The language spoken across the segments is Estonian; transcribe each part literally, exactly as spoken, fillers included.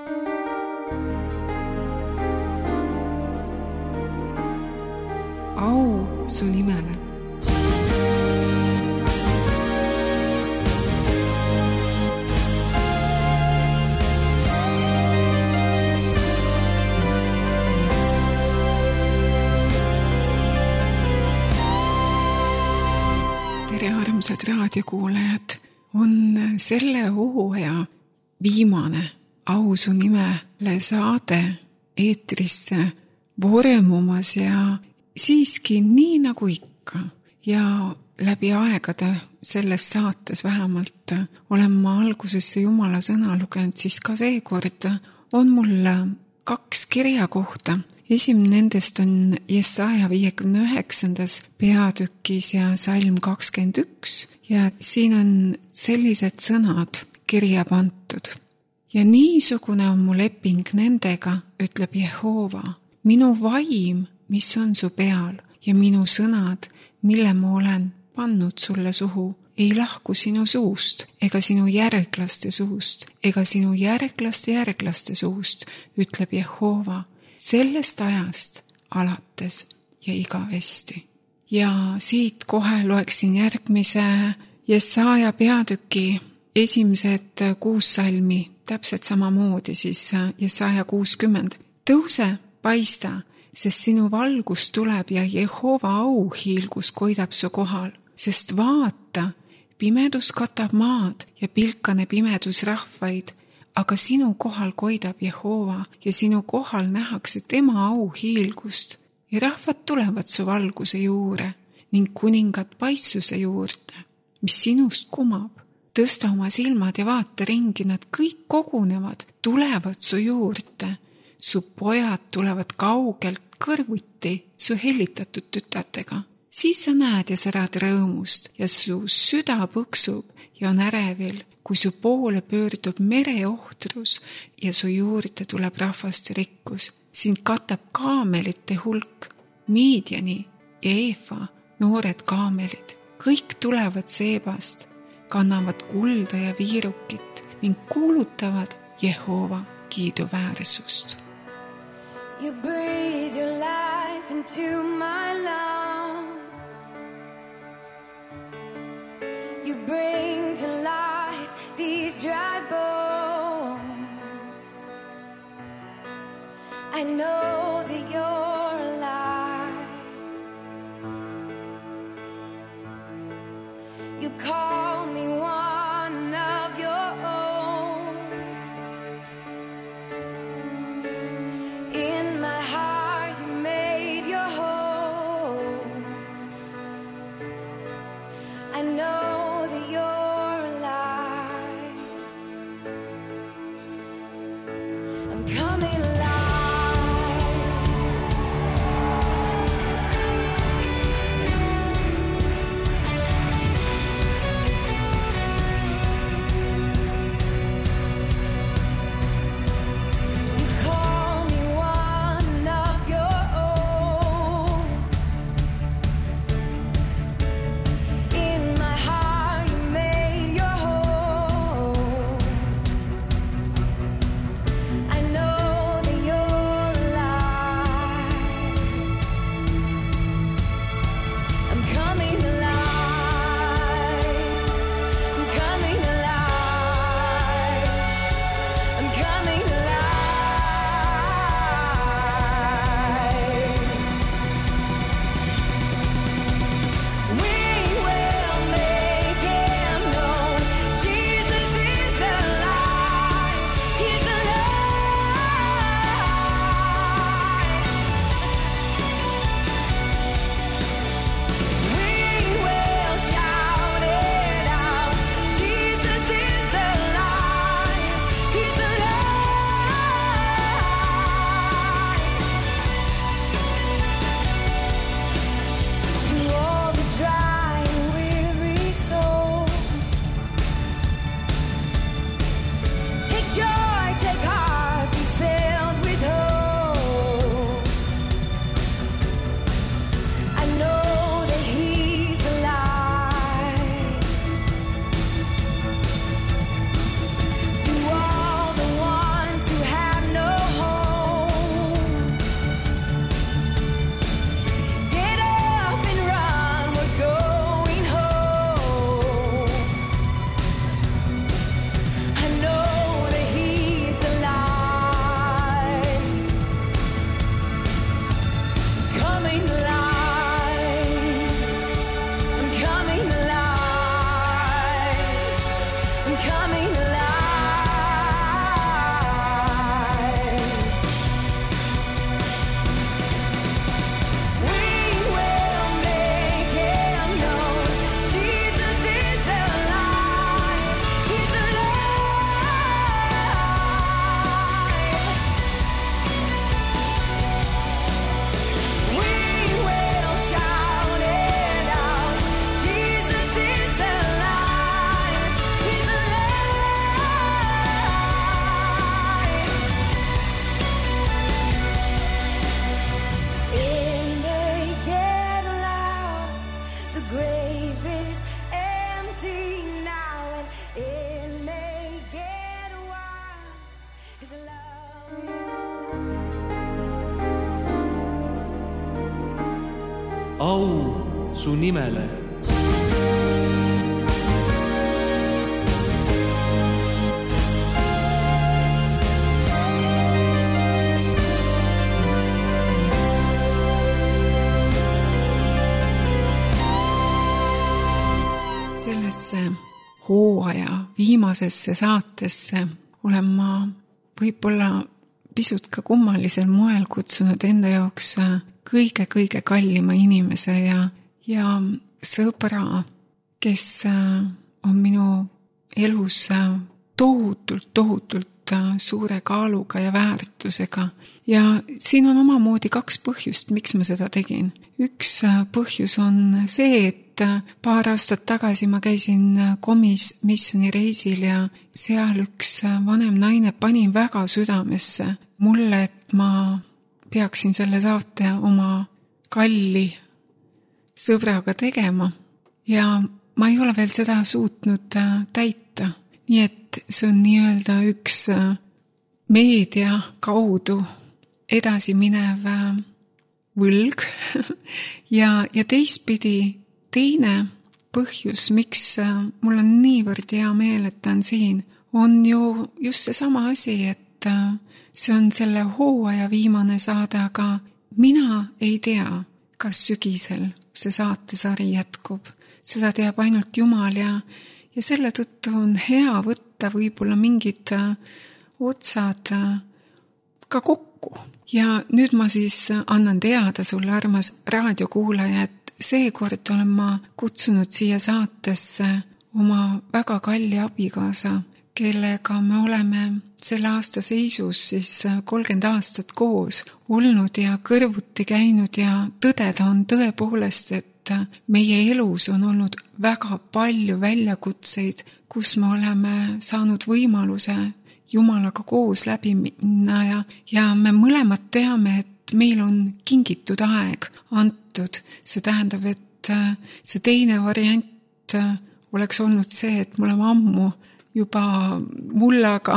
Au su nimele. Tere armsad raadiokuulajad, on selle hooaja viimane Au su nimele saade eetrisse vormumas ja siiski nii nagu ikka ja läbi aegade selles saates vähemalt olen ma algusesse Jumala sõna lugenud, siis ka seekord on mul kaks kirjakohta. Esimene nendest on Jesaja viiekümne üheksandas peatükis ja salm kakskümmend üks ja siin on sellised sõnad kirja pandud. Ja niisugune on mu leping nendega, ütleb Jehova, minu vaim, mis on su peal ja minu sõnad, mille ma olen pannud sulle suhu, ei lahku sinu suust ega sinu järglaste suust ega sinu järglaste järglaste suust, ütleb Jehova, sellest ajast alates ja igavesti. Ja siit kohe loeksin järgmise Jesaja peatüki esimesed kuus salmi, täpselt samamoodi siis Jesaja kuuskümmend. Tõuse, paista, sest sinu valgus tuleb ja Jehova auhiilgus koidab su kohal, sest vaata, pimedus katab maad ja pilkane pimedus rahvaid, aga sinu kohal koidab Jehova ja sinu kohal nähakse tema auhiilgust ja rahvad tulevad su valguse juurde ning kuningad paissuse juurde, mis sinust kumab. Tõsta oma silmad ja vaata ringi, nad kõik kogunevad, tulevad su juurde. Su pojad tulevad kaugelt kõrvuti su hellitatud tütatega. Siis sa näed ja särad rõõmust ja su süda põksub ja on ärevil, kui su poole pöördub mereohtrus ja su juurde tuleb rahvaste rikkus. Sind katab kaamelite hulk, Miidjani ja Eefa, noored kaamelid. Kõik tulevad Seebast, kannavad kulda ja viirukit ning kuulutavad Jehova kiiduväärsust. You breathe your life into my lungs. You bring to life these dry bones. I know that you're alive. You call me one of your own. In my heart you made your home. I know that you're alive. I'm coming alive. I know au su nimele. Sellesse hooaja viimasesse saatesse olen ma võib-olla pisut ka kummalisel moel kutsunud enda jaoks kõige-kõige kallima inimese ja, ja sõbra, kes on minu elus tohutult, tohutult suure kaaluga ja väärtusega. Ja siin on omamoodi kaks põhjust, miks ma seda tegin. Üks põhjus on see, et paar aastat tagasi ma käisin komis missioni reisil ja seal üks vanem naine pani väga südamesse mulle, et ma peaksin selle saate oma kalli sõbraga tegema ja ma ei ole veel seda suutnud täita. Nii et see on nii-öelda üks meedia kaudu edasi minev võlg ja, ja teistpidi teine põhjus, miks mul on niivõrd hea meel, et ta on siin, on ju just see sama asi, et see on selle hooaja viimane saade, aga mina ei tea, kas sügisel see saatesari jätkub. Seda teab ainult Jumal ja, ja selle tõttu on hea võtta võib-olla mingid otsad ka kokku. Ja nüüd ma siis annan teada sulle, armas raadiokuulaja, et seekord olen ma kutsunud siia saatesse oma väga kalli abikaasa, kellega me oleme selle aasta seisus siis kolmkümmend aastat koos olnud ja kõrvuti käinud ja tõdeda on tõepoolest, et meie elus on olnud väga palju väljakutseid, kus me oleme saanud võimaluse Jumalaga koos läbi minna ja, ja me mõlemad teame, et meil on kingitud aeg antud. See tähendab, et see teine variant oleks olnud see, et me oleme ammu juba mullaga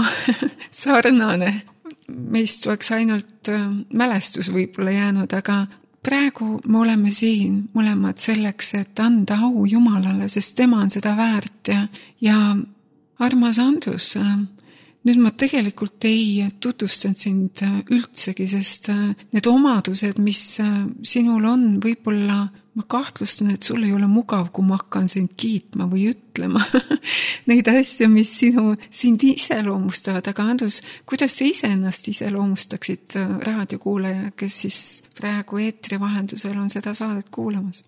sarnane. Meist oleks ainult mälestus võib-olla jäänud, aga praegu me oleme siin mõlemad selleks, et anda au Jumalale, sest tema on seda väärt ja, ja armas Andrus, nüüd ma tegelikult ei tutvustanud sind üldsegi, sest need omadused, mis sinul on, võib-olla ma kahtlustan, et sul ei ole mugav, kui ma hakkan sind kiitma või ütlema neid asju, mis sinu, sind iseloomustavad. Aga Andrus, kuidas sa ise ennast iseloomustaksid raadiokuulaja, kes siis praegu eetri vahendusel on seda saadet kuulamas?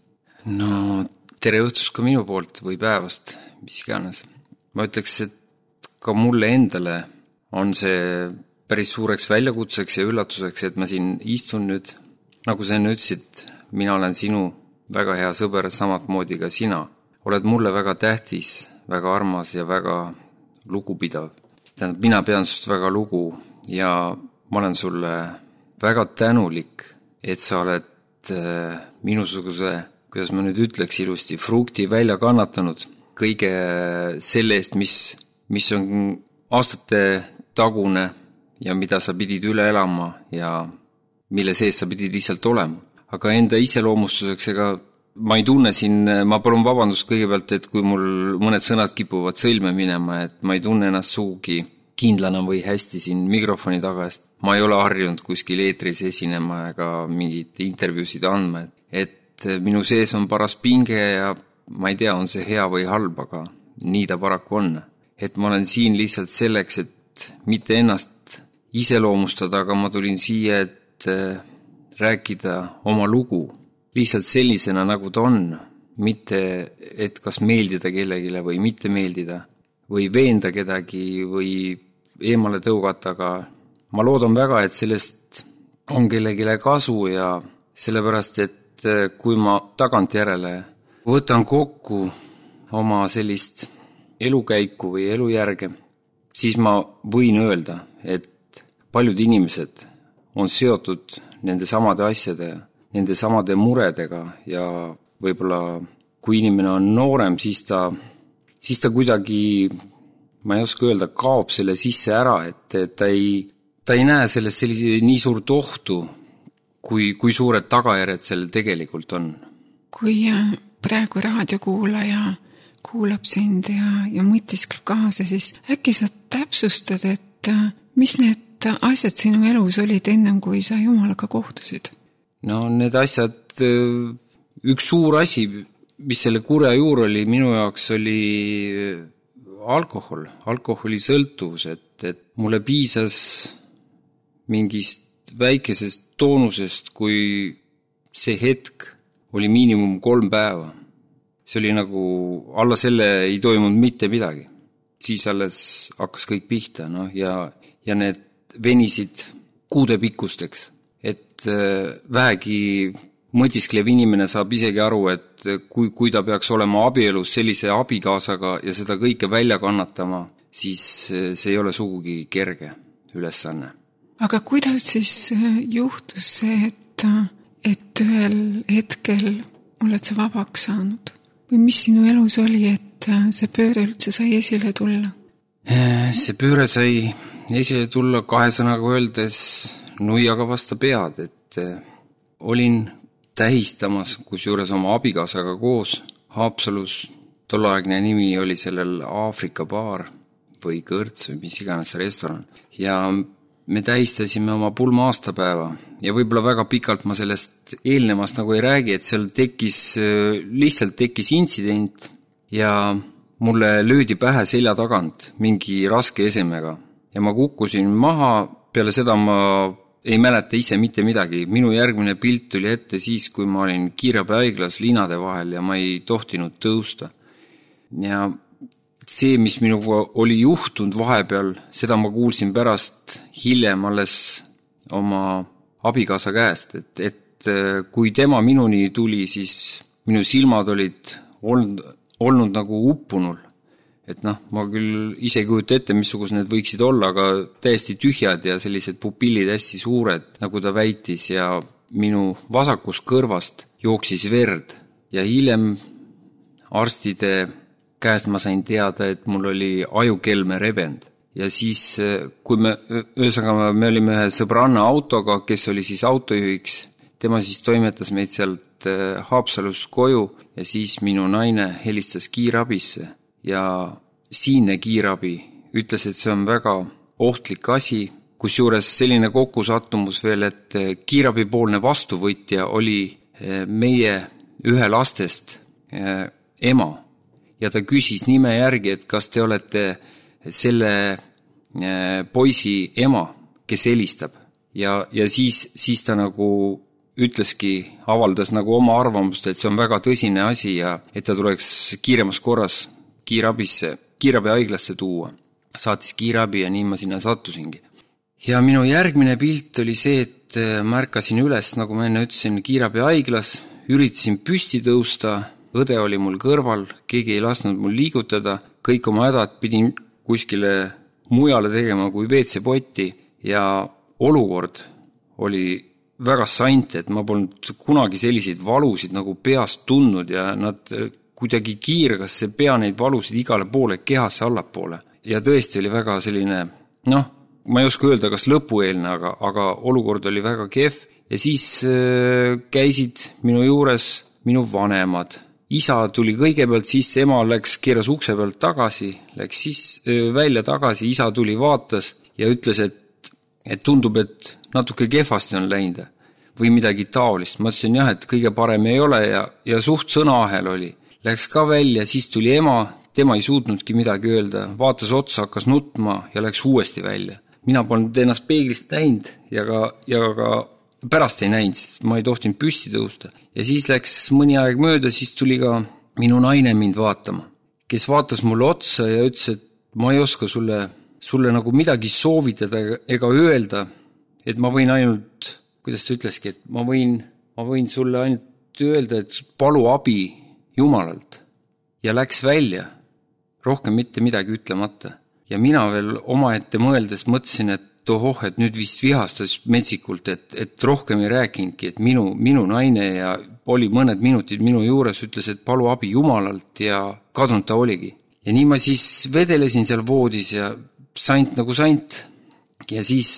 No, tere õhtust ka minu poolt või päevast, mis iganes. Ma ütleks, et ka mulle endale on see päris suureks väljakutseks ja üllatuseks, et ma siin istun nüüd, nagu sa enne ütlesid, mina olen sinu väga hea sõber, samat moodi ka sina. Oled mulle väga tähtis, väga armas ja väga lugupidav. Tähendab, mina pean sust väga lugu ja ma olen sulle väga tänulik, et sa oled minusuguse, kuidas ma nüüd ütleks ilusti, frukti välja kannatanud kõige selle eest, mis mis on aastate tagune ja mida sa pidid üle elama ja mille sees sa pidid lihtsalt olema. Aga enda iseloomustuseks, ega ma ei tunne siin, ma palun vabandust kõigepealt, et kui mul mõned sõnad kipuvad sõlme minema, et ma ei tunne ennast suugi kindlana või hästi siin mikrofoni taga, sest ma ei ole harjunud kuskil eetris esinema ega mingid intervjuusid andma, et minu sees on paras pinge ja ma ei tea, on see hea või halb, aga nii ta paraku on. Et ma olen siin lihtsalt selleks, et mitte ennast iseloomustada, aga ma tulin siia, et rääkida oma lugu lihtsalt sellisena, nagu ta on. Mitte, et kas meeldida kellegile või mitte meeldida või veenda kedagi või eemale tõugata, aga ma loodan väga, et sellest on kellegile kasu ja sellepärast, et kui ma tagantjärele võtan kokku oma sellist elukäiku või elujärge, siis ma võin öelda, et paljud inimesed on seotud nende samade asjade, nende samade muredega ja võib-olla kui inimene on noorem, siis ta, siis ta kuidagi, ma ei oska öelda, kaob selle sisse ära, et ta ei, ta ei näe sellest sellise nii suurt ohtu, kui, kui suured tagajärjed sellel tegelikult on. kui praegu raadiokuulaja kuulab sind ja, ja mõtiskleb kaasa, siis äkki sa täpsustad, et mis need asjad sinu elus olid ennem, kui sa Jumalaga kohtusid? No need asjad, üks suur asi, mis selle kurja juur oli, minu jaoks oli alkohol, alkoholi sõltuvus, et, et mulle piisas mingist väikesest toonusest, kui see hetk oli miinimum kolm päeva. See oli nagu, alla selle ei toimunud mitte midagi. Siis alles hakkas kõik pihta, no, ja, ja need venisid kuude pikkusteks. Et vähegi mõtisklev inimene saab isegi aru, et kui, kui ta peaks olema abielus sellise abikaasaga ja seda kõike välja kannatama, siis see ei ole sugugi kerge ülesanne. Aga kuidas siis juhtus see, et, et ühel hetkel oled sa vabaks saanud? Või mis sinu elus oli, et see pööre üldse sai esile tulla? See pööre sai esile tulla kahe sõnaga öeldes nuiaga vasta pead, et olin tähistamas, kus juures oma abikaasaga koos Haapsalus, tolleaegne nimi oli sellel Aafrika baar või kõrts või mis iganes restoran. Ja me tähistasime oma pulma aastapäeva ja võib-olla väga pikalt ma sellest eelnevast nagu ei räägi, et seal tekkis, lihtsalt tekkis intsident ja mulle löödi pähe selja tagant mingi raske esemega ja ma kukkusin maha, peale seda ma ei mäleta ise mitte midagi. Minu järgmine pilt tuli ette siis, kui ma olin kiirabihaiglas liinade vahel ja ma ei tohtinud tõusta. Ja see, mis minuga oli juhtunud vahepeal, seda ma kuulsin pärast hiljem alles oma abikaasa käest, et, et kui tema minuni tuli, siis minu silmad olid olnud, olnud nagu uppunul. Et noh, ma küll ise kujuta ette, missugused need võiksid olla, aga täiesti tühjad ja sellised pupillid hästi suured, nagu ta väitis, ja minu vasakust kõrvast jooksis verd ja hiljem arstide käest ma sain teada, et mul oli ajukelme rebend. Ja siis, kui me, ühesõnaga me olime ühe sõbranna autoga, kes oli siis autojuhiks, tema siis toimetas meid sealt Haapsalust koju ja siis minu naine helistas kiirabisse ja siinne kiirabi ütles, et see on väga ohtlik asi, kus juures selline kokkusattumus veel, et kiirabipoolne vastuvõtja oli meie ühe lastest ema. Ja ta küsis nime järgi, et kas te olete selle poisi ema, kes helistab. Ja, ja siis, siis ta nagu ütleski, avaldas nagu oma arvamust, et see on väga tõsine asi ja et ta tuleks kiiremas korras kiirabisse, kiirabihaiglasse tuua. Saatis kiirabi ja nii ma sinna sattusingi. Ja minu järgmine pilt oli see, et märkasin üles, nagu ma enne ütlesin, kiirabihaiglas, üritasin püsti tõusta, õde oli mul kõrval, keegi ei lasknud mul liigutada, kõik oma hädad pidin kuskile mujale tegema kui veetsepotti ja olukord oli väga sant, et ma polnud kunagi selliseid valusid nagu peast tundnud ja nad kuidagi kiirgas see pea neid valusid igale poole kehasse allapoole. Ja tõesti oli väga selline, noh, ma ei oska öelda, kas lõpueelne, aga, aga olukord oli väga kehv ja siis äh, käisid minu juures minu vanemad. Isa tuli kõigepealt sisse, ema läks, keeras ukse pealt tagasi, läks siis välja tagasi, isa tuli vaatas ja ütles, et, et tundub, et natuke kehvasti on läinud või midagi taolist. Ma ütlesin jah, et kõige parem ei ole ja, ja suht sõnaahel oli. Läks ka välja, siis tuli ema, tema ei suutnudki midagi öelda, vaatas otsa, hakkas nutma ja läks uuesti välja. Mina polnud ennast peeglist näinud ja ka, ja ka pärast ei näinud, sest ma ei tohtinud püsti tõusta. Ja siis läks mõni aeg mööda, siis tuli ka minu naine mind vaatama, kes vaatas mulle otsa ja ütles, et ma ei oska sulle, sulle nagu midagi soovitada ega öelda, et ma võin ainult, kuidas ta ütleski, et ma võin, ma võin sulle ainult öelda, et palu abi Jumalalt. Ja läks välja, rohkem mitte midagi ütlemata. Ja mina veel omaette mõeldes mõtlesin, et ohoh, et nüüd vist vihastas metsikult, et, et rohkem ei rääkinudki, et minu, minu naine ja oli mõned minutid minu juures, ütles, et palu abi Jumalalt ja kadunud ta oligi. Ja nii ma siis vedelesin seal voodis ja sant nagu sant. Ja siis,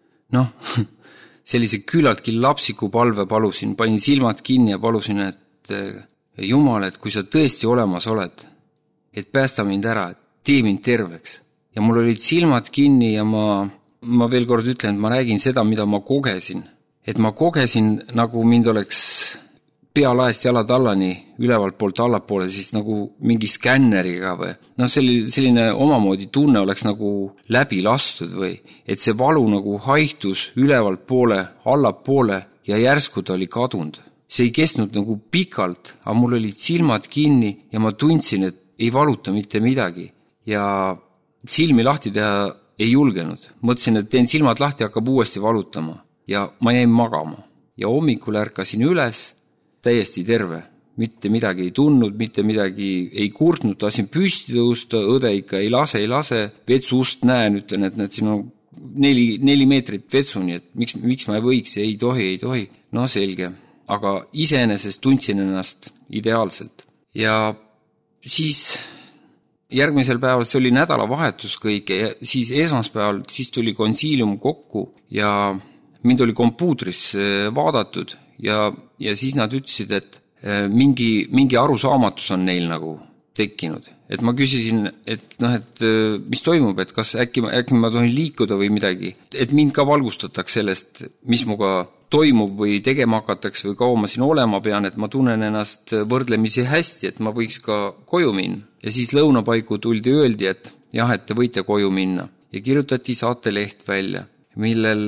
noh, sellise küllaltki lapsiku palve palusin, panin silmad kinni ja palusin, et Jumal, et kui sa tõesti olemas oled, et päästa mind ära, tee mind terveks. Ja mul olid silmad kinni ja ma, ma veel kord ütlen, et ma räägin seda, mida ma kogesin. Et ma kogesin, nagu mind oleks pealaest jalad allani, ülevalt poolt allapoole, siis nagu mingi skänneriga või. No selline, selline omamoodi tunne oleks nagu läbi lastud või, et see valu nagu haihtus ülevalt poole, allapoole ja järsku ta oli kadunud. See ei kestnud nagu pikalt, aga mul olid silmad kinni ja ma tundsin, et ei valuta mitte midagi. Ja silmi lahti teha ei julgenud. Mõtlesin, et teen silmad lahti, hakkab uuesti valutama. Ja ma jäin magama. Ja hommikul ärkasin üles, täiesti terve. Mitte midagi ei tundnud, mitte midagi ei kurtnud. Tahtsin püsti tõusta, õde ikka ei lase, ei lase. Vetsust näen, ütlen, et need siin on neli, neli meetrit vetsuni, et miks, miks ma ei võiks, ei tohi, ei tohi. No selge. Aga iseenesest tundsin ennast ideaalselt. Ja siis järgmisel päeval, see oli nädalavahetus kõike, ja siis esmaspäeval, siis tuli konsiilium kokku ja mind oli kompuutris vaadatud ja, ja siis nad ütlesid, et mingi, mingi arusaamatus on neil nagu tekkinud. Et ma küsisin, et noh, et mis toimub, et kas äkki, äkki ma tohin liikuda või midagi, et mind ka valgustataks sellest, mis muga toimub või tegema hakatakse või kaua ma siin olema pean, et ma tunnen ennast võrdlemisi hästi, et ma võiks ka koju minna. Ja siis lõunapaiku tuldi öeldi, et jah, et te võite koju minna. Ja kirjutati saateleht välja, millel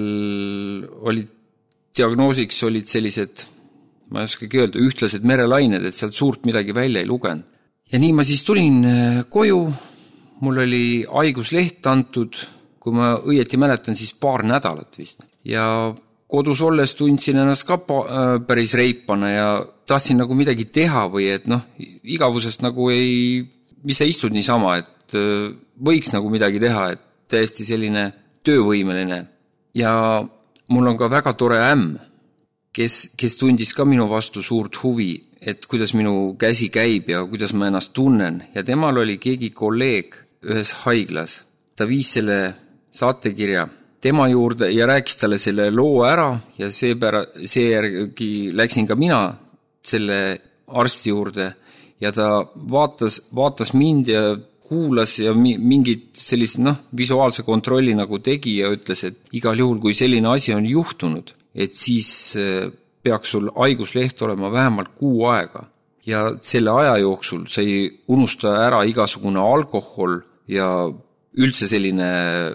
olid diagnoosiks olid sellised, ma ei oskagi öelda, ühtlased merelained, et sealt suurt midagi välja ei lugenud. Ja nii ma siis tulin koju, mul oli haigusleht antud, kui ma õieti mäletan, siis paar nädalat vist. Ja kodus olles tundsin ennast ka päris reipana ja tahtsin nagu midagi teha või et noh, igavusest nagu ei, mis sa istud niisama, et võiks nagu midagi teha, et täiesti selline töövõimeline. Ja mul on ka väga tore ämm, kes, kes tundis ka minu vastu suurt huvi, et kuidas minu käsi käib ja kuidas ma ennast tunnen. Ja temal oli keegi kolleeg ühes haiglas. Ta viis selle saatekirja tema juurde ja rääkis talle selle loo ära ja seepära, seejärgi läksin ka mina selle arsti juurde ja ta vaatas, vaatas mind ja kuulas ja mingit sellist noh, visuaalse kontrolli nagu tegi ja ütles, et igal juhul, kui selline asi on juhtunud, et siis peaks sul haigusleht olema vähemalt kuu aega. Ja selle aja jooksul sa ei unusta ära igasugune alkohol ja üldse selline,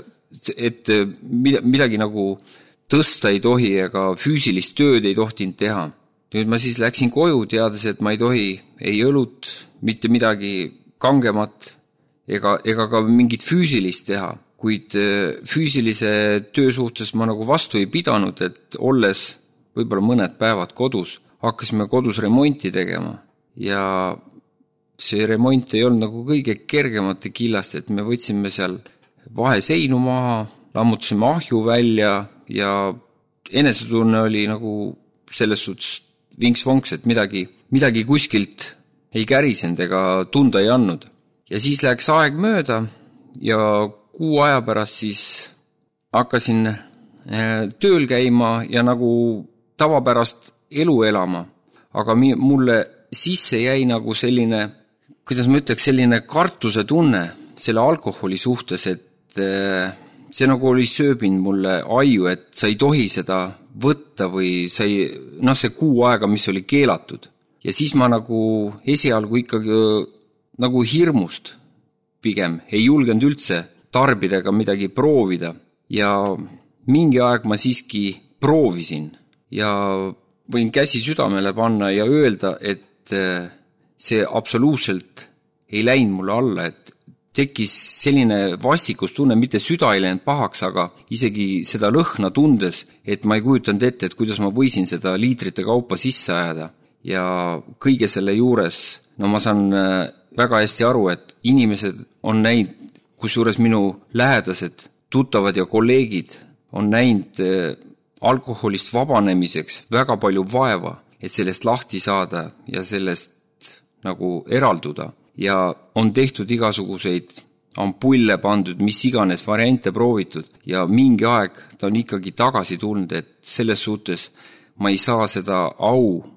et midagi nagu tõsta ei tohi ega füüsilist tööd ei tohtinud teha. Nüüd ma siis läksin koju teades, et ma ei tohi ei õlut, mitte midagi kangemat ega, ega ka mingit füüsilist teha. Kuid füüsilise töö suhtes ma nagu vastu ei pidanud, et olles võib-olla mõned päevad kodus, hakkasime kodus remonti tegema. Ja see remont ei olnud nagu kõige kergemate killast, et me võtsime seal vaheseinu maha, lammutasime ahju välja ja enesetunne oli nagu selles suhtes vinks-vonks, et midagi, midagi kuskilt ei kärisend ega tunda ei andnud. Ja siis läks aeg mööda ja kuu aja pärast siis hakkasin tööl käima ja nagu tavapärast elu elama. Aga mulle sisse jäi nagu selline, kuidas ma ütleks, selline kartuse tunne selle alkoholi suhtes, et see nagu oli sööbinud mulle aju, et sa ei tohi seda võtta või sa ei, noh see kuu aega, mis oli keelatud. Ja siis ma nagu esialgu ikkagi nagu hirmust pigem ei julgenud üldse tarbida ega midagi proovida. Ja mingi aeg ma siiski proovisin ja võin käsi südamele panna ja öelda, et see absoluutselt ei läinud mulle alla, et tekkis selline vastikustunne, mitte süda ei läinud pahaks, aga isegi seda lõhna tundes, et ma ei kujutanud ette, et kuidas ma võisin seda liitrite kaupa sisse ajada. Ja kõige selle juures, no ma saan väga hästi aru, et inimesed on näinud, kusjuures minu lähedased, tuttavad ja kolleegid on näinud alkoholist vabanemiseks väga palju vaeva, et sellest lahti saada ja sellest nagu eralduda. Ja on tehtud igasuguseid ampulle pandud, mis iganes variante proovitud ja mingi aeg ta on ikkagi tagasi tulnud, et selles suhtes ma ei saa seda au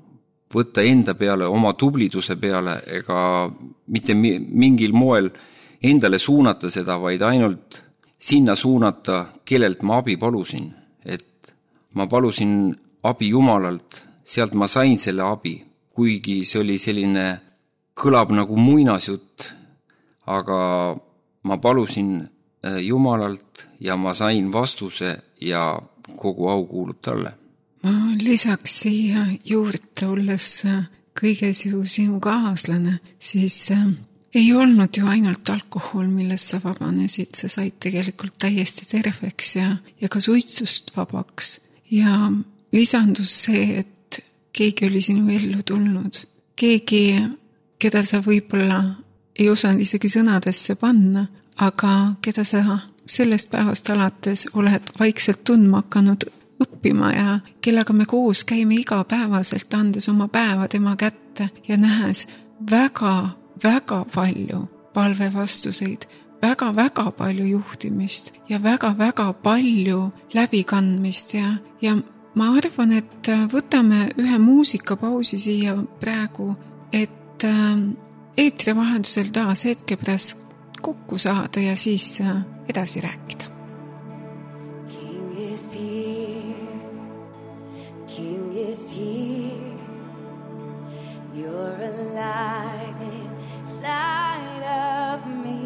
võtta enda peale, oma tubliduse peale ega mitte mingil moel endale suunata seda, vaid ainult sinna suunata, kellelt ma abi palusin. Et ma palusin abi Jumalalt, sealt ma sain selle abi, kuigi see oli selline, kõlab nagu muinasjutt, aga ma palusin Jumalalt ja ma sain vastuse ja kogu au kuulub talle. Ma lisaks siia juurde olles kõiges ju sinu kaaslane, siis ei olnud ju ainult alkohol, millest sa vabanesid, sa said tegelikult täiesti terveks ja, ja ka suitsust vabaks. Ja lisandus see, et keegi oli sinu ellu tulnud. Keegi, keda sa võib-olla ei osanud isegi sõnadesse panna, aga keda sa sellest päevast alates oled vaikselt tundma hakanud õppima ja kellega me koos käime igapäevaselt, andes oma päeva tema kätte ja nähes väga, väga palju palvevastuseid, väga, väga palju juhtimist ja väga, väga palju läbikandmist ja, ja ma arvan, et võtame ühe muusikapausi siia praegu, et eetri vahendusel taas hetke pärast kokku saada ja siis edasi rääkida. King is here, King is here, you're alive inside of me.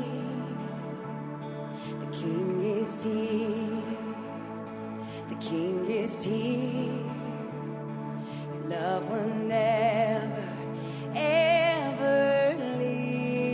The King is here, the King is here, your love will never, ever leave.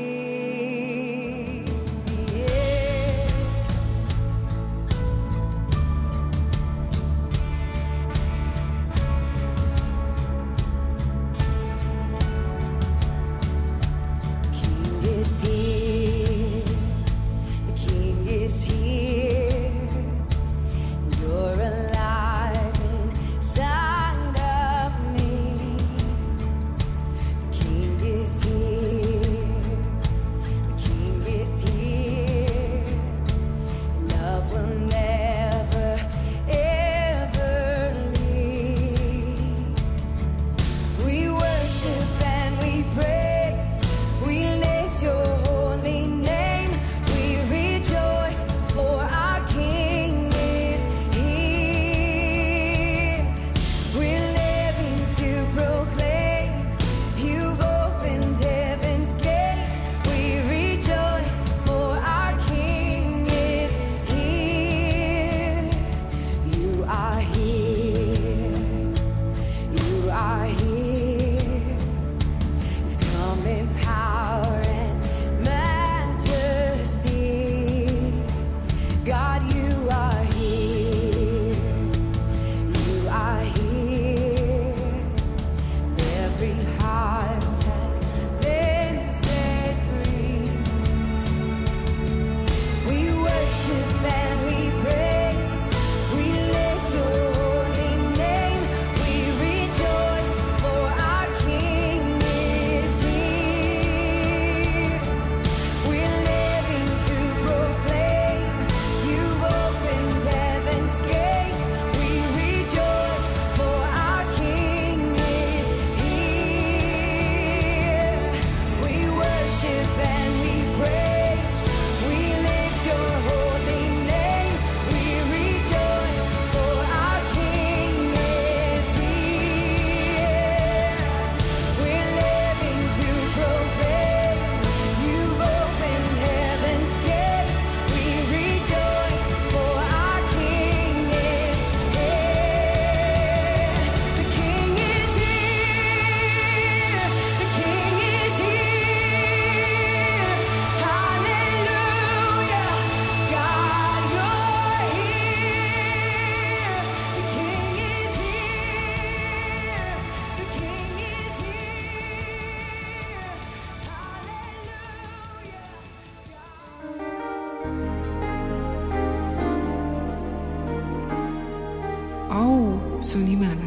su nimele.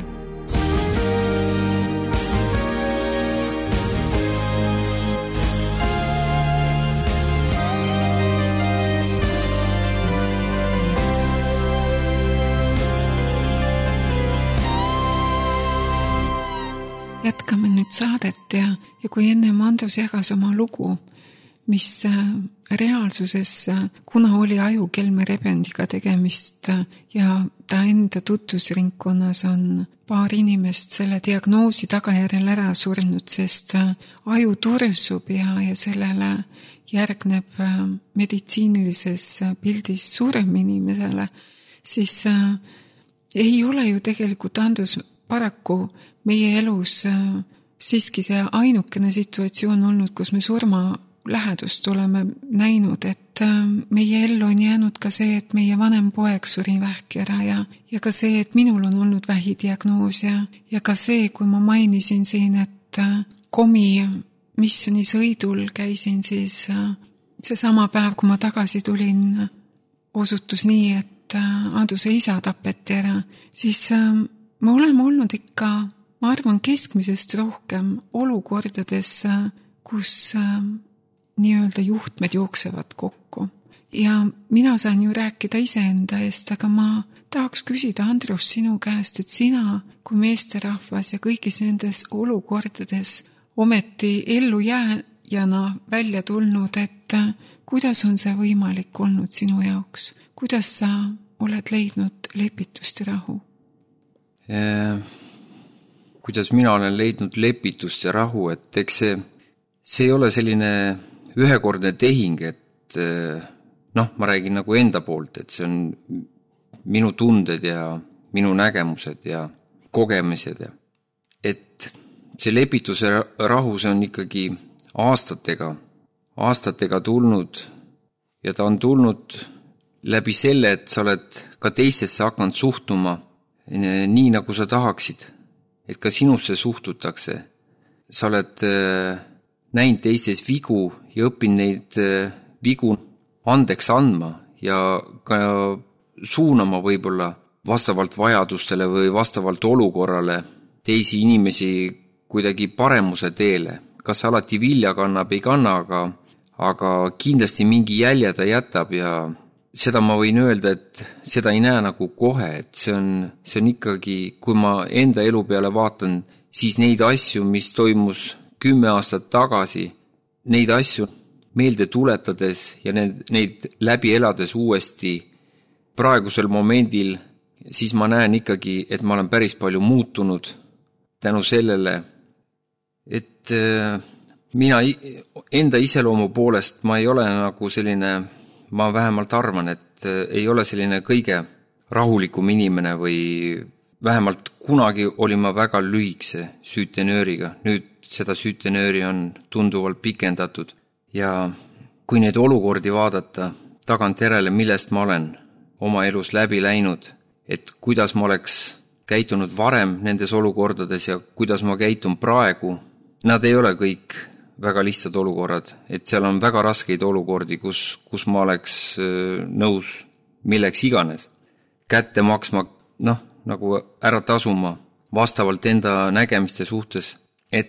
jätkame nüüd saadet ja, ja kui enne Andrus jagas oma lugu, mis reaalsuses, kuna oli ajukelme rebendiga tegemist ja ta enda tutvusringkonnas on paar inimest selle diagnoosi tagajärjel ära surnud, sest aju tursub ja, ja sellele järgneb meditsiinilises pildis surem inimesele, siis ei ole ju tegelikult Andrus paraku meie elus siiski see ainukene situatsioon olnud, kus me surma lähedust oleme näinud, et meie ellu on jäänud ka see, et meie vanem poeg suri vähki ära ja, ja ka see, et minul on olnud vähidiagnoos ja, ja ka see, kui ma mainisin siin, et komi missiooni sõidul käisin, siis see sama päev, kui ma tagasi tulin, osutus nii, et Andruse isa tapeti ära, siis me oleme olnud ikka, ma arvan, keskmisest rohkem olukordades, kus nii-öelda juhtmed jooksevad kokku. Ja mina saan ju rääkida iseenda eest, aga ma tahaks küsida, Andrus, sinu käest, et sina kui meesterahvas ja kõigis nendes olukordades ometi ellu jääjana välja tulnud, et kuidas on see võimalik olnud sinu jaoks? Kuidas sa oled leidnud lepitust ja rahu? Kuidas mina olen leidnud lepitust ja rahu, et eks see, see ei ole selline ühekordne tehing, et noh, ma räägin nagu enda poolt, et see on minu tunded ja minu nägemused ja kogemised. Ja et see lepituse rahu, see on ikkagi aastatega, aastatega tulnud ja ta on tulnud läbi selle, et sa oled ka teistesse hakanud suhtuma nii, nagu sa tahaksid. Et ka sinusse suhtutakse. Sa oled näinud teistes vigu ja õppinud neid vigu andeks andma ja ka suunama võib-olla vastavalt vajadustele või vastavalt olukorrale teisi inimesi kuidagi paremuse teele. Kas alati vilja kannab, ei kanna, aga, aga kindlasti mingi jälje ta jätab ja seda ma võin öelda, et seda ei näe nagu kohe, et see on, see on ikkagi, kui ma enda elu peale vaatan, siis neid asju, mis toimus kümme aastat tagasi, neid asju meelde tuletades ja need, neid läbi elades uuesti praegusel momendil, siis ma näen ikkagi, et ma olen päris palju muutunud tänu sellele, et mina enda iseloomu poolest ma ei ole nagu selline, ma vähemalt arvan, et ei ole selline kõige rahulikum inimene või vähemalt kunagi oli ma väga lühikse süütenööriga. Nüüd seda süütenööri on tunduvalt pikendatud ja kui neid olukordi vaadata tagantjärele, millest ma olen oma elus läbi läinud, et kuidas ma oleks käitunud varem nendes olukordades ja kuidas ma käitun praegu, nad ei ole kõik väga lihtsad olukorrad, et seal on väga raskeid olukordi, kus, kus ma oleks nõus milleks iganes. Kätte maksma, noh, nagu ära tasuma vastavalt enda nägemiste suhtes, et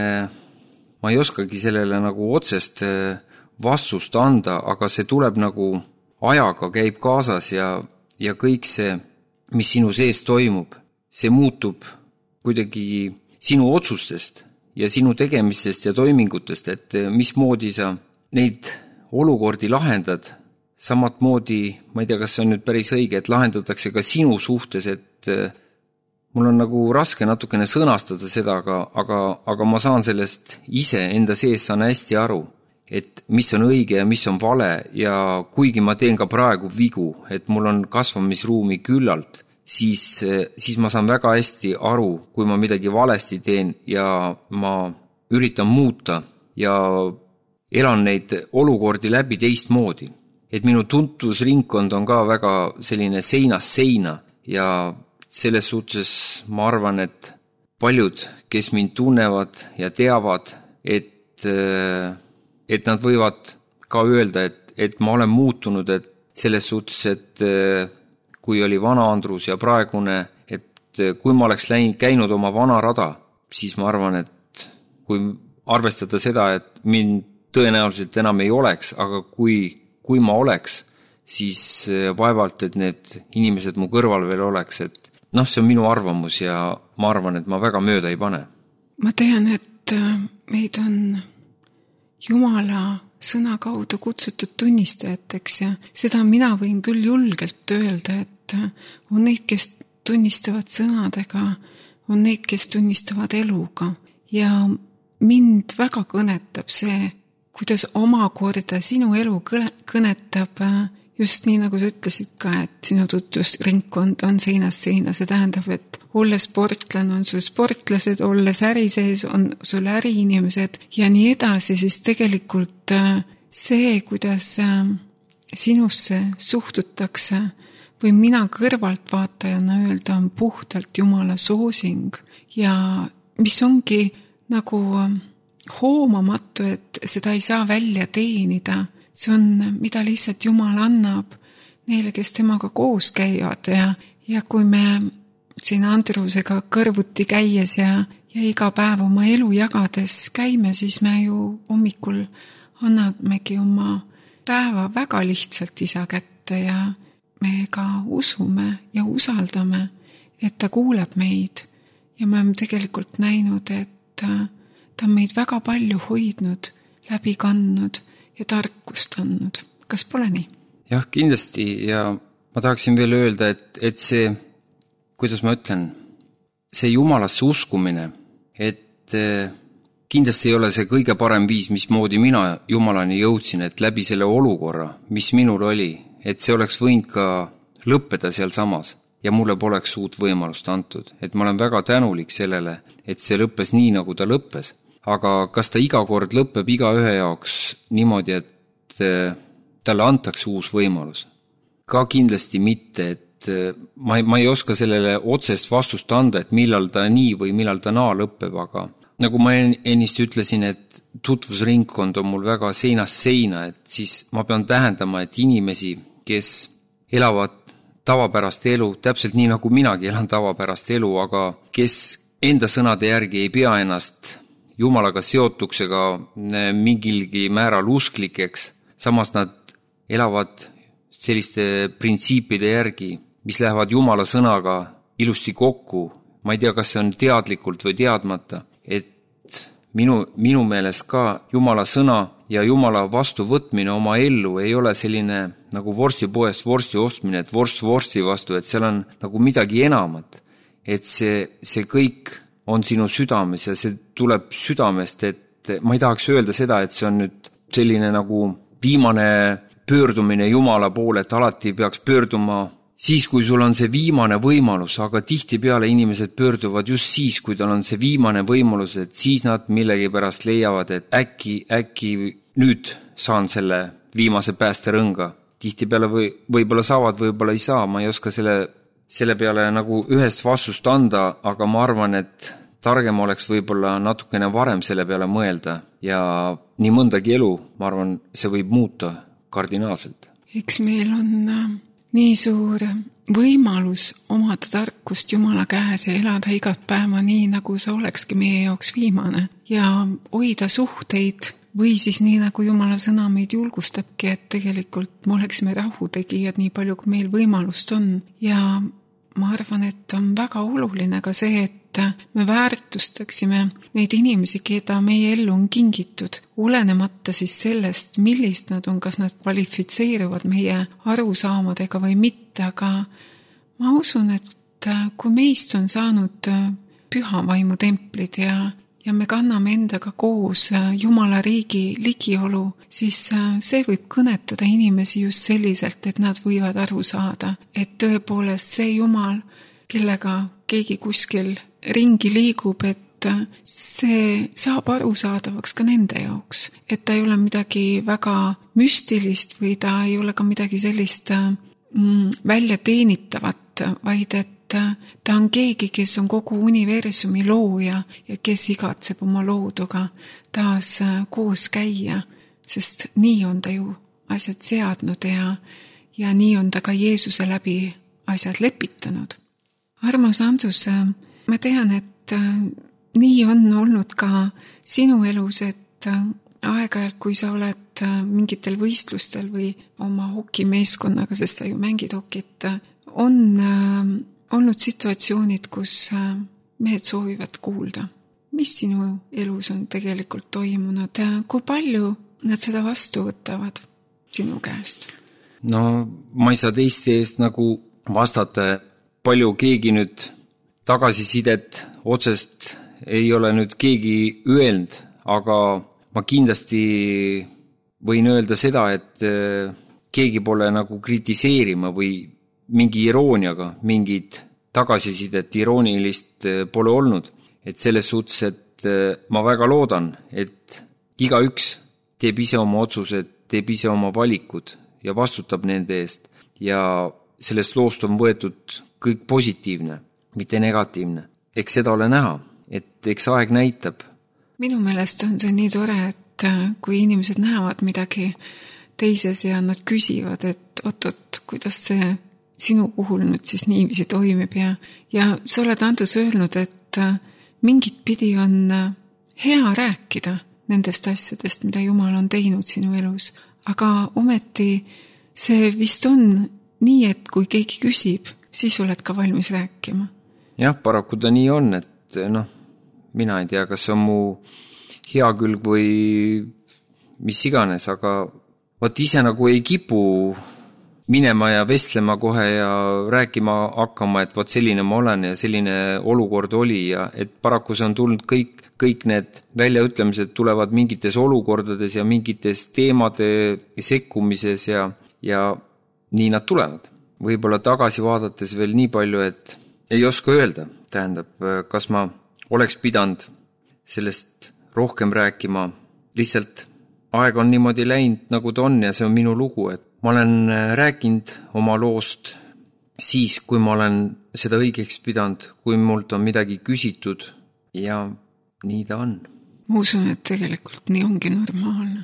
ma ei oskagi sellele nagu otsest vastust anda, aga see tuleb nagu ajaga käib kaasas ja, ja kõik see, mis sinu sees toimub, see muutub kuidagi sinu otsustest ja sinu tegemistest ja toimingutest, et mismoodi sa neid olukordi lahendad, samat moodi, ma ei tea, kas see on nüüd päris õige, et lahendatakse ka sinu suhtes, et mul on nagu raske natukene sõnastada seda, aga, aga, aga ma saan sellest ise enda sees saan hästi aru, et mis on õige ja mis on vale ja kuigi ma teen ka praegu vigu, et mul on kasvamisruumi küllalt, siis, siis ma saan väga hästi aru, kui ma midagi valesti teen ja ma üritan muuta ja elan neid olukordi läbi teistmoodi. Et minu tuntusringkond on ka väga selline seinast seina ja selles suhtes ma arvan, et paljud, kes mind tunnevad ja teavad, et, et nad võivad ka öelda, et, et ma olen muutunud, et selles suhtes, et kui oli vana Andrus ja praegune, et kui ma oleks läinud, käinud oma vana rada, siis ma arvan, et kui arvestada seda, et mind tõenäoliselt enam ei oleks, aga kui, kui ma oleks, siis vaevalt, et need inimesed mu kõrval veel oleks, et noh, see on minu arvamus ja ma arvan, et ma väga mööda ei pane. ma tean, et meid on Jumala sõna kaudu kutsutud tunnistajateks ja seda mina võin küll julgelt öelda, et on neid, kes tunnistavad sõnadega, on neid, kes tunnistavad eluga ja mind väga kõnetab see, kuidas omakorda sinu elu kõnetab just nii, nagu sa ütlesid ka, et sinu tutvusringkond on seinast seina, see tähendab, et olles sportlane on sul sportlased, olles äri sees on sul äriinimesed ja nii edasi, siis tegelikult see, kuidas sinusse suhtutakse või mina kõrvaltvaatajana öelda, on puhtalt Jumala soosing ja mis ongi nagu hoomamatu, et seda ei saa välja teenida. See on, mida lihtsalt Jumal annab neile, kes temaga koos käivad ja, ja kui me siin Andrusega kõrvuti käies ja, ja iga päev oma elu jagades käime, siis me ju hommikul annamegi oma päeva väga lihtsalt isa kätte ja me ka usume ja usaldame, et ta kuuleb meid ja me oleme tegelikult näinud, et ta on meid väga palju hoidnud, läbi kandnud ja tarkust andnud. Kas pole nii? Jah, kindlasti ja ma tahaksin veel öelda, et, et see, kuidas ma ütlen, see Jumalasse uskumine, et kindlasti ei ole see kõige parem viis, mismoodi mina Jumalani jõudsin, et läbi selle olukorra, mis minul oli, et see oleks võinud ka lõppeda seal samas ja mulle poleks uut võimalust antud. Et ma olen väga tänulik sellele, et see lõppes nii, nagu ta lõppes. Aga kas ta iga kord lõpeb iga ühe jaoks niimoodi, et talle antakse uus võimalus? Ka kindlasti mitte, et ma ei, ma ei oska sellele otsest vastust anda, et millal ta nii või millal ta naa lõpeb, aga nagu ma ennist ütlesin, et tutvusringkond on mul väga seinast seina, et siis ma pean tähendama, et inimesi, kes elavad tavapärast elu, täpselt nii nagu minagi elan tavapärast elu, aga kes enda sõnade järgi ei pea ennast Jumalaga seotuks ega mingilgi määral usklikeks, samas nad elavad selliste printsiipide järgi, mis lähevad Jumala sõnaga ilusti kokku. Ma ei tea, kas see on teadlikult või teadmata, et minu, minu meelest ka Jumala sõna ja Jumala vastuvõtmine oma ellu ei ole selline nagu vorstipoest vorsti ostmine, et vorst vorsti vastu, et seal on nagu midagi enamat. Et see, see kõik on sinu südames ja see tuleb südamest, et ma ei tahaks öelda seda, et see on nüüd selline nagu viimane pöördumine Jumala poole, et alati peaks pöörduma siis, kui sul on see viimane võimalus, aga tihtipeale inimesed pöörduvad just siis, kui tal on see viimane võimalus, et siis nad millegi pärast leiavad, et äkki, äkki nüüd saan selle viimase päästerõnga. Tihtipeale või, võib-olla saavad, võib-olla ei saa, ma ei oska selle selle peale nagu ühest vastust anda, aga ma arvan, et targem oleks võib-olla natukene varem selle peale mõelda ja nii mõndagi elu, ma arvan, see võib muuta kardinaalselt. Eks meil on nii suur võimalus omada tarkust Jumala käes ja elada igat päeva nii, nagu see olekski meie jaoks viimane ja hoida suhteid või siis nii, nagu Jumala sõna meid julgustabki, et tegelikult me oleksime rahutegijad nii palju, kui meil võimalust on. Ja ma arvan, et on väga oluline ka see, et me väärtustaksime neid inimesi, keda meie ellu on kingitud, olenemata siis sellest, millist nad on, kas nad kvalifitseeruvad meie arusaamadega või mitte, aga ma usun, et kui meist on saanud püha vaimu templid ja ja me kanname endaga koos Jumala riigi ligiolu, siis see võib kõnetada inimesi just selliselt, et nad võivad aru saada, et tõepoolest see Jumal, kellega keegi kuskil ringi liigub, et see saab arusaadavaks ka nende jaoks, et ta ei ole midagi väga müstilist või ta ei ole ka midagi sellist mm, välja teenitavat, vaid et ta on keegi, kes on kogu universumi looja ja kes igatseb oma looduga taas koos käia, sest nii on ta ju asjad seadnud ja, ja nii on ta ka Jeesuse läbi asjad lepitanud. Armas Andrus, ma tean, et nii on olnud ka sinu elus, et aeg-ajalt, kui sa oled mingitel võistlustel või oma hokimeeskonnaga, sest sa ju mängid hokit, on olnud situatsioonid, kus mehed soovivad kuulda. mis sinu elus on tegelikult toimunud, kui palju nad seda vastu võtavad sinu käest? No ma ei saa teiste eest nagu vastata, palju keegi nüüd tagasisidet otsest ei ole nüüd keegi öelnud, aga ma kindlasti võin öelda seda, et keegi pole nagu kritiseerima või mingi irooniaga, mingid tagasisidet iroonilist pole olnud. Et selles suhtes, et ma väga loodan, et igaüks teeb ise oma otsused, teeb ise oma valikud ja vastutab nende eest. Ja sellest loost on võetud kõik positiivne, mitte negatiivne. Eks seda ole näha, et eks aeg näitab. Minu meelest on see nii tore, et kui inimesed näevad midagi teises ja nad küsivad, et oot-oot, kuidas see sinu puhul nüüd siis niiviisi toimib ja, ja sa oled Andrus öelnud, et mingit pidi on hea rääkida nendest asjadest, mida Jumal on teinud sinu elus, aga ometi see vist on nii, et kui keegi küsib, siis oled ka valmis rääkima. Jah, paraku ta nii on, et noh, mina ei tea, kas see on mu hea külg või mis iganes, aga võt ise nagu ei kipu minema ja vestlema kohe ja rääkima hakkama, et võt selline ma olen ja selline olukord oli ja et paraku see on tulnud kõik, kõik need väljaütlemised tulevad mingites olukordades ja mingites teemade sekkumises ja, ja nii nad tulevad. Võib-olla tagasi vaadates veel nii palju, et ei oska öelda, tähendab, kas ma oleks pidanud sellest rohkem rääkima, lihtsalt aeg on niimoodi läinud, nagu ta on ja see on minu lugu, et ma olen rääkinud oma loost siis, kui ma olen seda õigeks pidanud, kui mult on midagi küsitud ja nii ta on. Ma usun, et tegelikult nii ongi normaalne,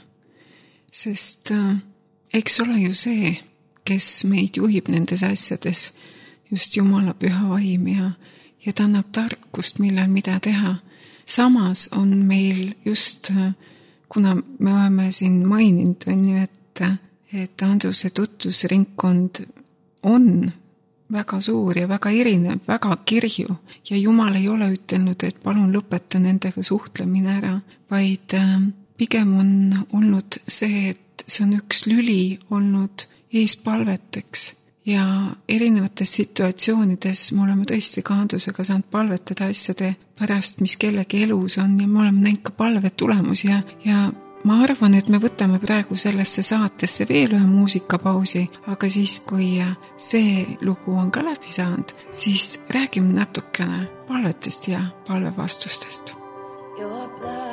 sest äh, eks ole ju see, kes meid juhib nendes asjades, just Jumala püha vaim ja, ja ta annab tarkust, millal mida teha. Samas on meil just, kuna me oleme siin maininud, on ju, et, et Andruse tutvusringkond on väga suur ja väga erinev, väga kirju ja Jumal ei ole ütelnud, et palun lõpeta nendega suhtlemine ära, vaid pigem on olnud see, et see on üks lüli olnud eespalveteks ja erinevates situatsioonides me oleme tõesti ka Andrusega saanud palvetada asjade pärast, mis kellegi elus on ja me oleme näinud ka palve tulemusi ja, ja ma arvan, et me võtame praegu sellesse saatesse veel ühe muusikapausi, aga siis, kui see lugu on ka läbi saanud, siis räägime natukene palvetest ja palvevastustest. Your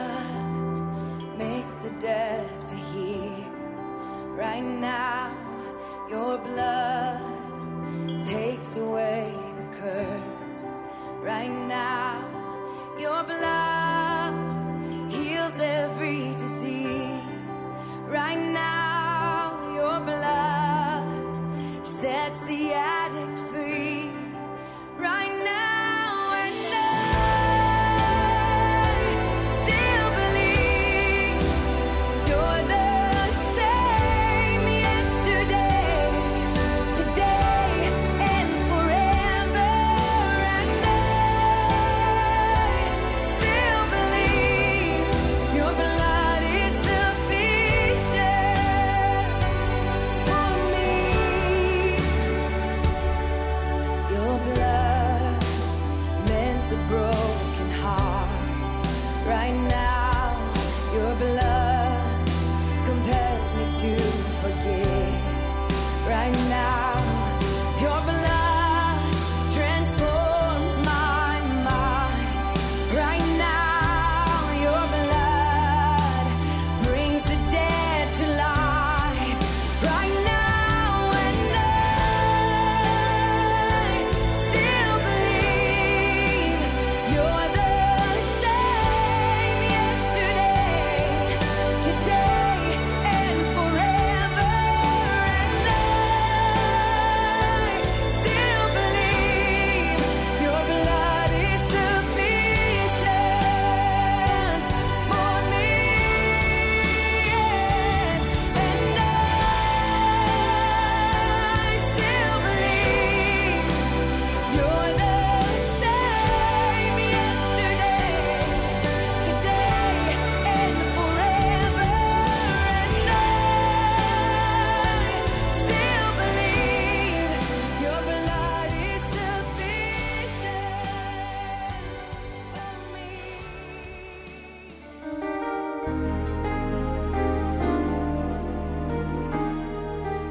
blood makes the deaf to hear. Right now, your blood takes away the curse. Right now, your blood heals every disease. Right now, your blood sets the addict free. Right now, and I still believe you're the same yesterday, today, and forever. And I still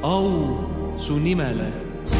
au su nimele.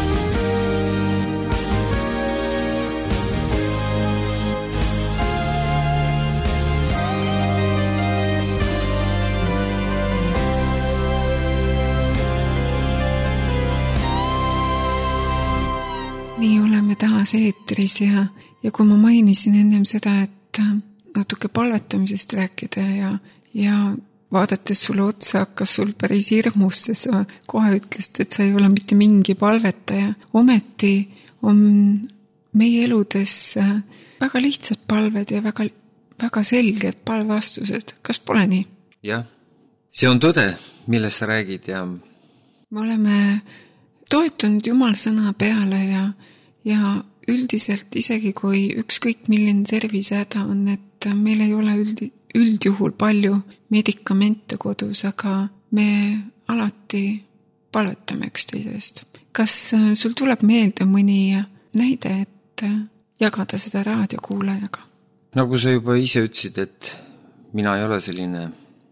Nii oleme taas eetris ja, ja kui ma mainisin ennem seda, et natuke palvetamisest rääkida ja, ja vaadates sulle otsa hakkas sul päris hirmus, sest sa kohe ütlesid, et sa ei ole mitte mingi palvetaja. Ometi on meie eludes väga lihtsad palved ja väga, väga selged palvevastused. Kas pole nii? Jah, see on tõde, millest sa räägid ja me oleme toetunud Jumal sõna peale ja, ja üldiselt isegi kui ükskõik milline tervisehäda on, et meil ei ole üldi, üldjuhul palju medikamente kodus, aga me alati palvetame üksteisest. Kas sul tuleb meelde mõni näide, et jagada seda raadiokuulajaga? Nagu sa juba ise ütlesid, et mina ei ole selline,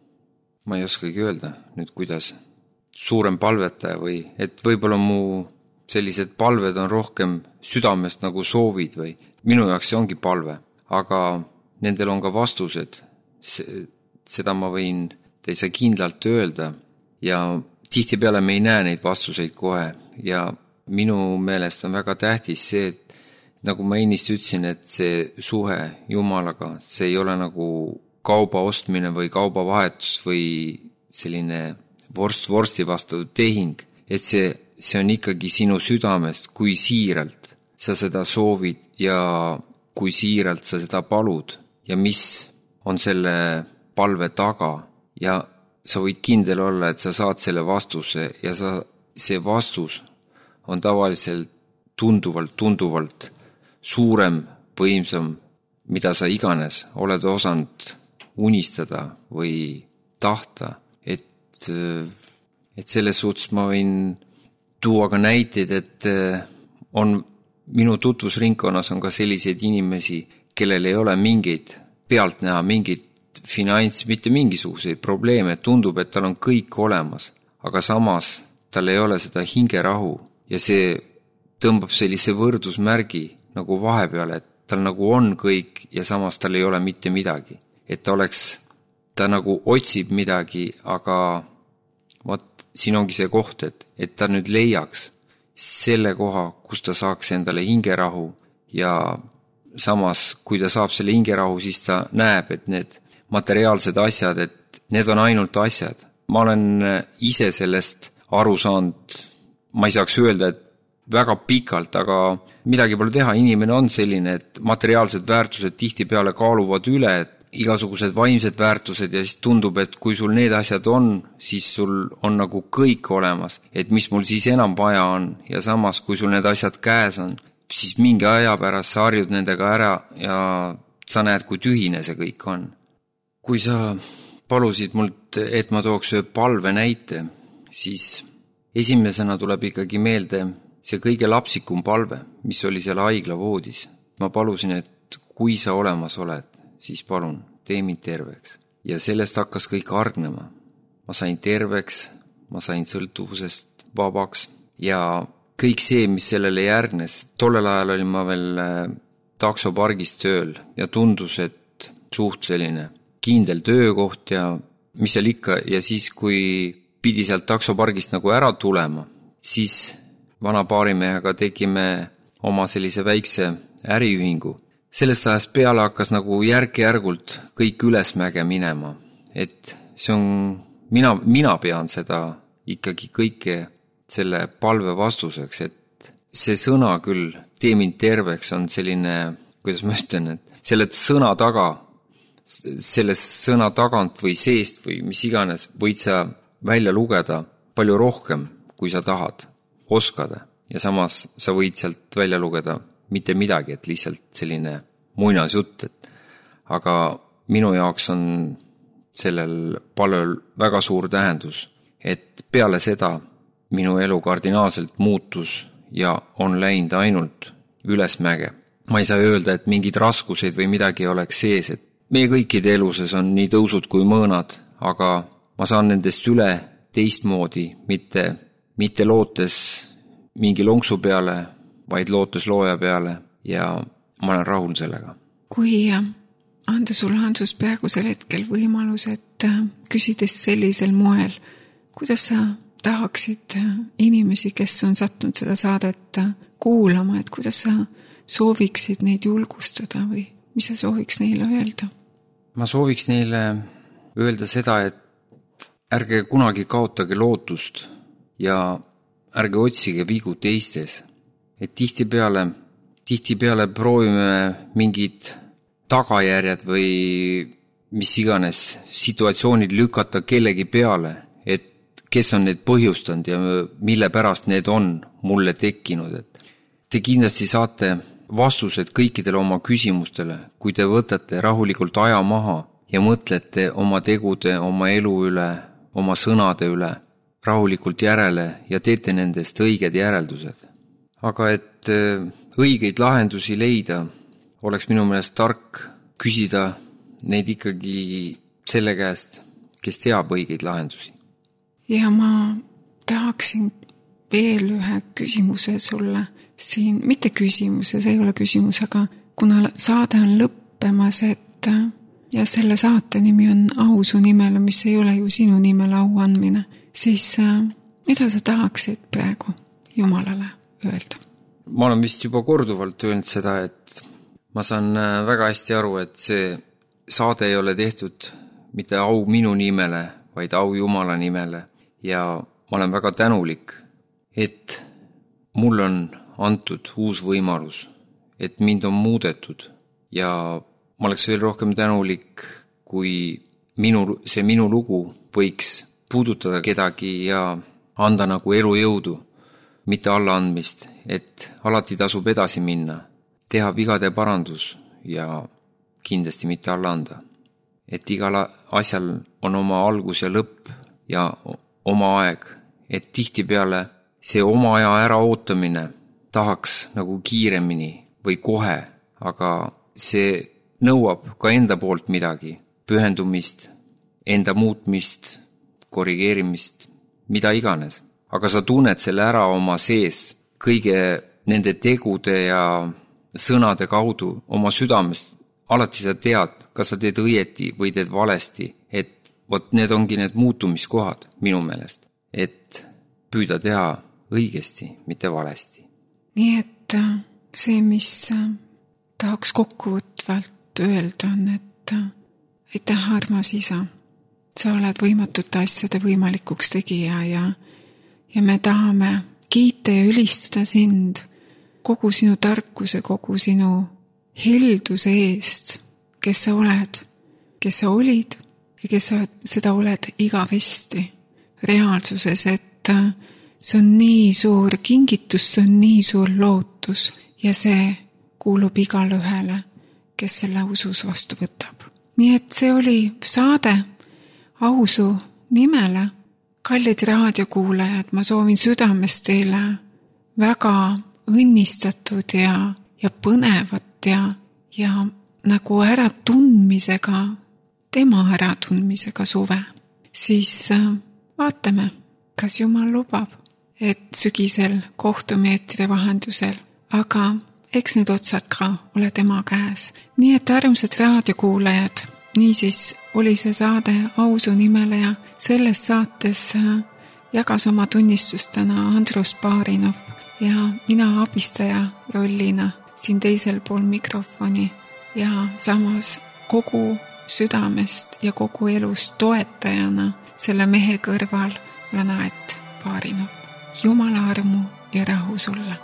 ma ei oskagi öelda nüüd kuidas suurem palvetaja või et võib-olla mu sellised palved on rohkem südamest nagu soovid või minu jaoks see ongi palve, aga nendel on ka vastused. Seda ma võin teisa kindlalt öelda ja tihti peale me ei näe neid vastuseid kohe ja minu meelest on väga tähtis see, et nagu ma ennist ütlesin, et see suhe Jumalaga, see ei ole nagu kauba ostmine või kaubavahetus või selline vorst vorsti vastu tehing, et see, see on ikkagi sinu südamest, kui siiralt sa seda soovid ja kui siiralt sa seda palud ja mis on selle palve taga ja sa võid kindel olla, et sa saad selle vastuse ja sa, see vastus on tavaliselt tunduvalt, tunduvalt suurem, võimsam, mida sa iganes oled osanud unistada või tahta. Et selles suhtes ma võin tuua ka näiteid, et on minu tutvusringkonnas on ka selliseid inimesi, kellel ei ole mingeid pealt näha, mingit finants, mitte mingisuguseid probleeme, tundub, et tal on kõik olemas, aga samas tal ei ole seda hingerahu ja see tõmbab sellise võrdusmärgi nagu vahepeale, et tal nagu on kõik ja samas tal ei ole mitte midagi. Et ta oleks, ta nagu otsib midagi, aga vaat, siin ongi see koht, et, et ta nüüd leiaks selle koha, kus ta saaks endale hingerahu ja samas, kui ta saab selle hingerahu, siis ta näeb, et need materiaalsed asjad, et need on ainult asjad. Ma olen ise sellest aru saanud, ma ei saaks öelda, et väga pikalt, aga midagi pole teha, inimene on selline, et materiaalsed väärtused tihti peale kaaluvad üle, et igasugused vaimsed väärtused ja siis tundub, et kui sul need asjad on, siis sul on nagu kõik olemas, et mis mul siis enam vaja on ja samas, kui sul need asjad käes on, siis mingi aja pärast sa harjud nendega ära ja sa näed, kui tühine see kõik on. Kui sa palusid mult, et ma tooks ühe palve näite, siis esimesena tuleb ikkagi meelde see kõige lapsikum palve, mis oli seal haiglavoodis. Ma palusin, et kui sa olemas oled, siis palun, tee mind terveks. Ja sellest hakkas kõik hargnema. Ma sain terveks, ma sain sõltuvusest vabaks ja kõik see, mis sellele järgnes. Tollel ajal olin ma veel taksopargis tööl ja tundus, et suht selline kindel töökoht ja mis seal ikka. Ja siis, kui pidi sealt taksopargist nagu ära tulema, siis vana paarimehega tegime oma sellise väikse äriühingu. Sellest ajast peale hakkas nagu järk-järgult kõik ülesmäge minema, et see on, mina, mina pean seda ikkagi kõike selle palve vastuseks, et see sõna küll, tee mind terveks, on selline, kuidas ma ütlen, et selle sõna taga, selle sõna tagant või seest või mis iganes võid sa välja lugeda palju rohkem, kui sa tahad oskada ja samas sa võid sealt välja lugeda mitte midagi, et lihtsalt selline muinasjutt, et aga minu jaoks on sellel palvel väga suur tähendus, et peale seda minu elu kardinaalselt muutus ja on läinud ainult ülesmäge. Ma ei saa öelda, et mingid raskuseid või midagi oleks sees, et meie kõikide eluses on nii tõusud kui mõõnad, aga ma saan nendest üle teistmoodi, mitte mitte lootes mingi lonksu peale, vaid lootes looja peale ja ma olen rahul sellega. Kui anda sulle, Hansus, praegusel hetkel võimalus, et küsides sellisel moel, kuidas sa tahaksid inimesi, kes on sattunud seda saadet kuulama, et kuidas sa sooviksid neid julgustada või mis sa sooviks neile öelda? Ma sooviks neile öelda seda, et ärge kunagi kaotage lootust ja ärge otsige vigu teistes. Et tihtipeale, tihtipeale proovime mingid tagajärjed või mis iganes situatsioonid lükata kellegi peale, et kes on need põhjustanud ja mille pärast need on mulle tekkinud. Et te kindlasti saate vastused kõikidele oma küsimustele, kui te võtate rahulikult aja maha ja mõtlete oma tegude, oma elu üle, oma sõnade üle rahulikult järele ja teete nendest õiged järeldused. Aga et õigeid lahendusi leida, oleks minu meelest tark küsida neid ikkagi selle käest, kes teab õigeid lahendusi. Ja ma tahaksin veel ühe küsimuse sulle siin, mitte küsimuse, see ei ole küsimus, aga kuna saade on lõppemas, et ja selle saate nimi on Au su nimele, mis ei ole ju sinu nimele au andmine, siis mida sa tahaksid praegu Jumalale öelda? Ma olen vist juba korduvalt öelnud seda, et ma saan väga hästi aru, et see saade ei ole tehtud mitte au minu nimele, vaid au Jumala nimele ja ma olen väga tänulik, et mul on antud uus võimalus, et mind on muudetud ja ma oleks veel rohkem tänulik, kui minu, see minu lugu võiks puudutada kedagi ja anda nagu elujõudu, mitte allaandmist, et alati tasub edasi minna, teha vigade parandus ja kindlasti mitte alla anda. Et igal asjal on oma algus ja lõpp ja oma aeg, et tihtipeale see oma aja ära ootamine tahaks nagu kiiremini või kohe, aga see nõuab ka enda poolt midagi, pühendumist, enda muutmist, korrigeerimist, mida iganes. Aga sa tunned selle ära oma sees kõige nende tegude ja sõnade kaudu oma südamest. Alati sa tead, kas sa teed õieti või teed valesti, et vot need ongi need muutumiskohad minu meelest, et püüda teha õigesti, mitte valesti. Nii et see, mis tahaks kokkuvõtvalt öelda, on, et aitäh, armas isa, sa oled võimatute asjade võimalikuks tegija ja, ja me tahame kiita ja ülistada sind kogu sinu tarkuse, kogu sinu helduse eest, kes sa oled, kes sa olid ja kes sa seda oled igavesti reaalsuses, et see on nii suur kingitus, see on nii suur lootus ja see kuulub igale ühele, kes selle usus vastu võtab. Nii et see oli saade Au su nimele. Kallid raadiokuulajad, ma soovin südamest teile väga õnnistatud ja, ja põnevat ja, ja nagu äratundmisega, tema äratundmisega suve. Siis vaatame, kas Jumal lubab, et sügisel kohtume eetri vahendusel, aga eks need otsad ka ole tema käes. Nii et armsad raadiokuulajad, niisiis oli see saade Au su nimele ja selles saates jagas oma tunnistust täna Andrus Baarinov ja mina abistaja rollina siin teisel pool mikrofoni ja samas kogu südamest ja kogu elust toetajana selle mehe kõrval olen Aet Baarinov. Jumala armu ja rahu sulle.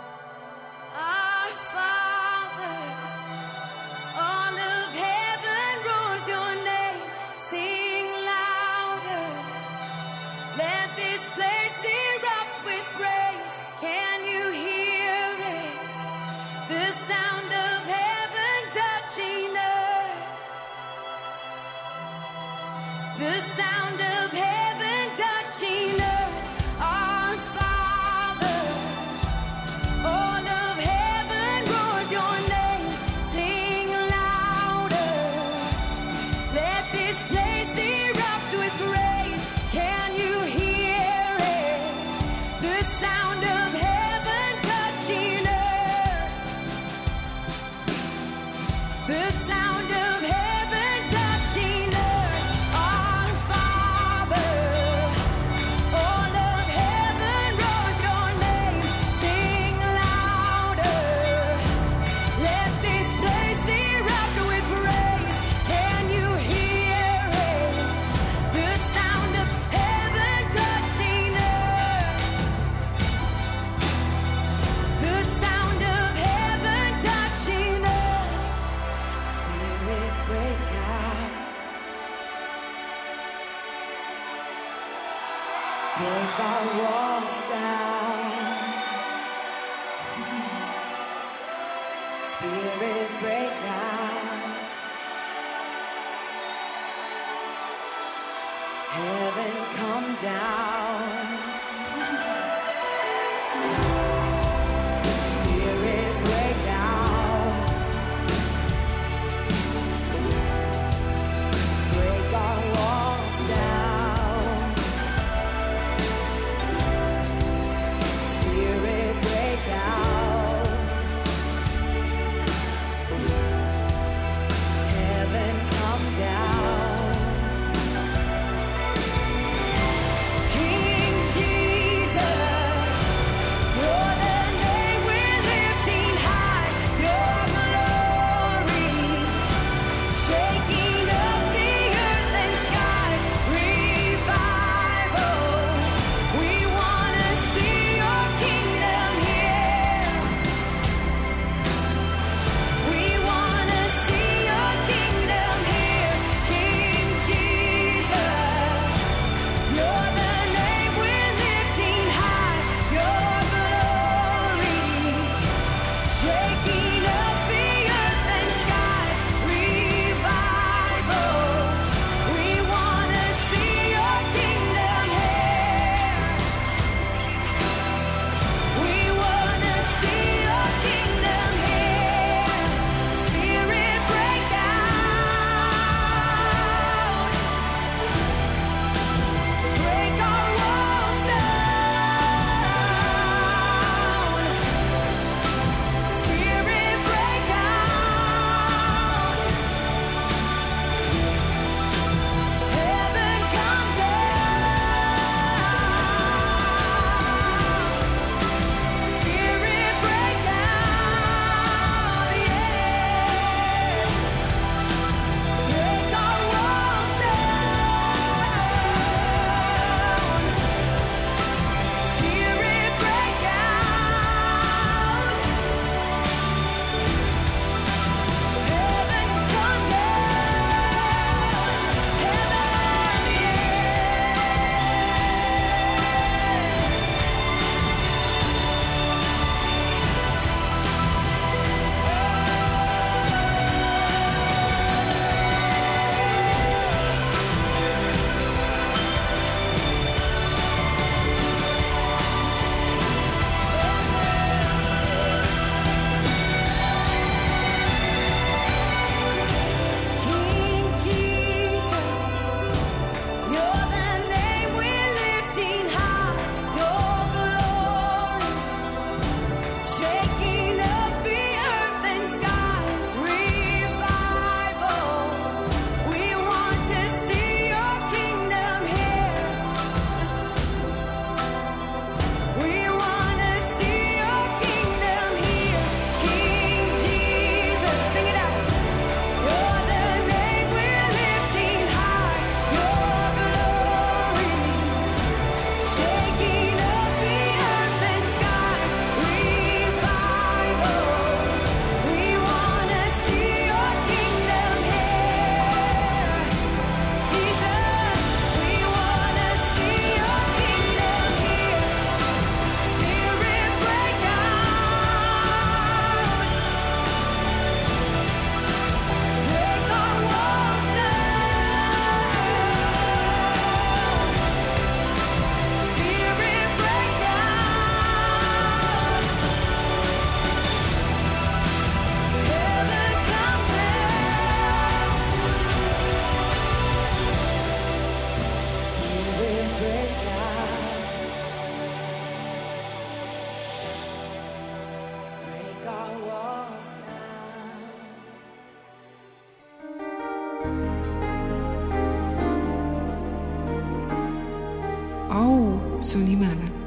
The sound of heaven touching earth, our Father. All of heaven roars your name, sing louder. Let this place erupt with praise. Can you hear it? The Spirit break out. Heaven come down. Spirit break out. Break our walls down. Spirit break out. Heaven come down. King Jesus, you're the name we're lifting high. Your glory, shaking up the earth and skies. Revival, we want to see your kingdom here. We want to see your kingdom here. King Jesus, you're the name we're lifting high. Your glory, shaking up the earth and skies. Revival, we want to see your kingdom here. We want to see your kingdom here. Spirit break out. Break our walls down. Spirit break out. Heaven come down. Spirit break out. Yes. Break our walls down. Spirit break out. Heaven come down. Heaven, King Jesus, you're the name we're lifting high. Your glory, shaking up the earth and skies. Revival, we want to see your kingdom here. We want to see your kingdom here. King Jesus, sing it out. You're the name we're lifting high. Your glory, shaking up the earth and skies. Revival, we want to see your kingdom here. Jesus, we want to see your kingdom here. Spirit break out. Break our walls down. Spirit break out. Heaven come down. Spirit break out. Break our walls down. au su nimele